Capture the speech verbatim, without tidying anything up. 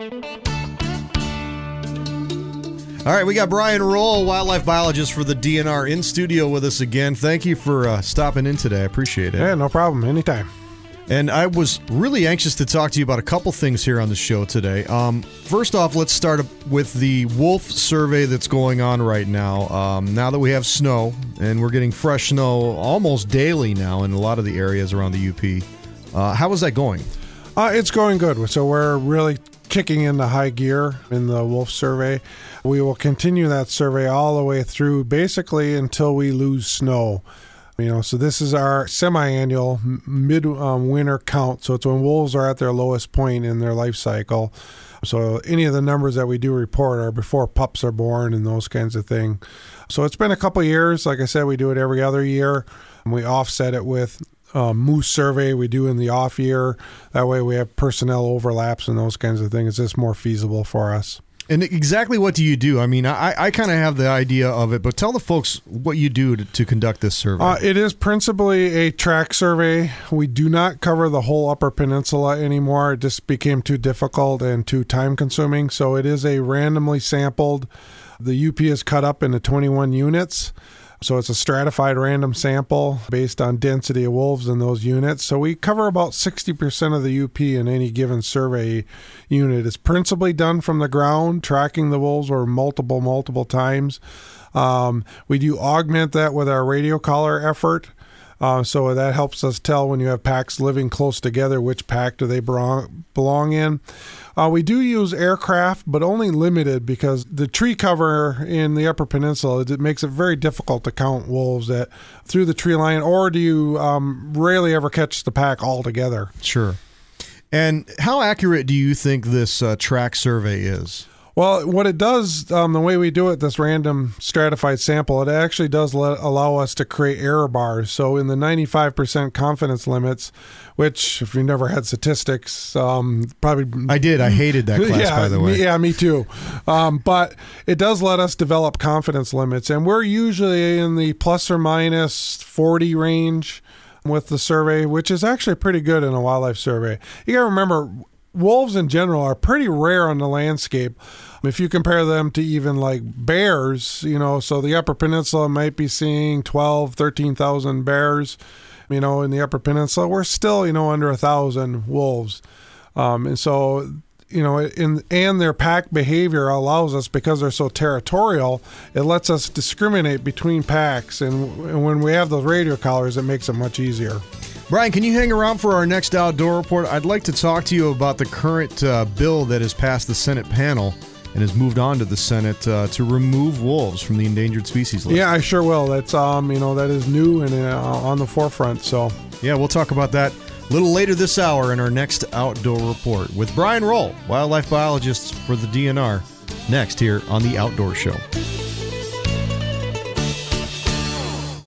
All right, we got Brian Roll, wildlife biologist for the D N R, in studio with us again. Thank you for uh, stopping in today. I appreciate it. Yeah, no problem. Anytime. And I was really anxious to talk to you about a couple things here on the show today. Um, first off, let's start with the wolf survey that's going on right now. Um, now that we have snow, and we're getting fresh snow almost daily now in a lot of the areas around the U P. Uh, how is that going? Uh, it's going good. So we're really kicking into high gear in the wolf survey. We will continue that survey all the way through, basically until we lose snow. You know, so this is our semi-annual mid-winter um, count. So it's when wolves are at their lowest point in their life cycle. So any of the numbers that we do report are before pups are born and those kinds of things. So it's been a couple of years. Like I said, we do it every other year. And we offset it with Um, moose survey we do in the off year. That way we have personnel overlaps and those kinds of things. It's just more feasible for us. And exactly what do you do? I mean, I, I kind of have the idea of it, but tell the folks what you do to, to conduct this survey. Uh, it is principally a track survey. We do not cover the whole Upper Peninsula anymore. It just became too difficult and too time consuming. So it is a randomly sampled. The U P is cut up into twenty-one units. So it's a stratified random sample based on density of wolves in those units. So we cover about sixty percent of the U P in any given survey unit. It's principally done from the ground, tracking the wolves or multiple, multiple times. Um, we do augment that with our radio collar effort. Uh, so that helps us tell when you have packs living close together, which pack do they belong in. Uh, we do use aircraft, but only limited because the tree cover in the Upper Peninsula, it makes it very difficult to count wolves that through the tree line, or do you um, rarely ever catch the pack altogether. Sure. And how accurate do you think this uh, track survey is? Well, what it does, um, the way we do it, this random stratified sample, it actually does let, allow us to create error bars. So in the ninety-five percent confidence limits, which if you've never had statistics, um, probably... I did. I hated that class, yeah, by the way. Me, yeah, me too. Um, but it does let us develop confidence limits, and we're usually in the plus or minus forty range with the survey, which is actually pretty good in a wildlife survey. You got to remember, wolves in general are pretty rare on the landscape. If you compare them to even like bears, you know, so the Upper Peninsula might be seeing twelve, thirteen thousand bears, you know, in the Upper Peninsula. We're still, you know, under a thousand wolves. Um, and so, you know, in, and their pack behavior allows us, because they're so territorial, it lets us discriminate between packs. And, and when we have those radio collars, it makes it much easier. Brian, can you hang around for our next outdoor report? I'd like to talk to you about the current uh, bill that has passed the Senate panel and has moved on to the Senate uh, to remove wolves from the endangered species list. Yeah, I sure will. That's um, you know, that is new and uh, on the forefront. So yeah, we'll talk about that a little later this hour in our next outdoor report with Brian Roll, wildlife biologist for the D N R, next here on the Outdoor Show.